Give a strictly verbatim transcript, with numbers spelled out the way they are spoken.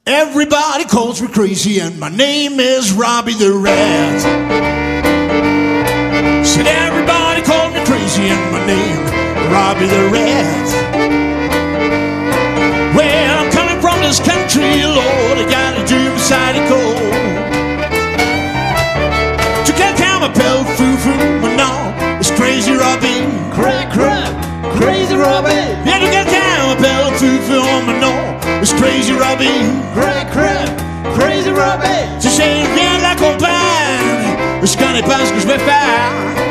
Everybody calls me crazy and my name is Robbie the Rat. Said everybody called me crazy and my name Robbie the Rat. Well, I'm coming from this country, Lord, I gotta do me side cold. Tu quelqu'un m'appelle Foufou, mon nom it's Crazy Robbie. Crack, crack, Crazy Robbie. Yeah, tu quelqu'un m'appelle Foufou, mon nom it's Crazy Robbie. Crack, crack, Crazy Robbie. Si j'ai rien de la campagne, je connais pas ce que je vais faire.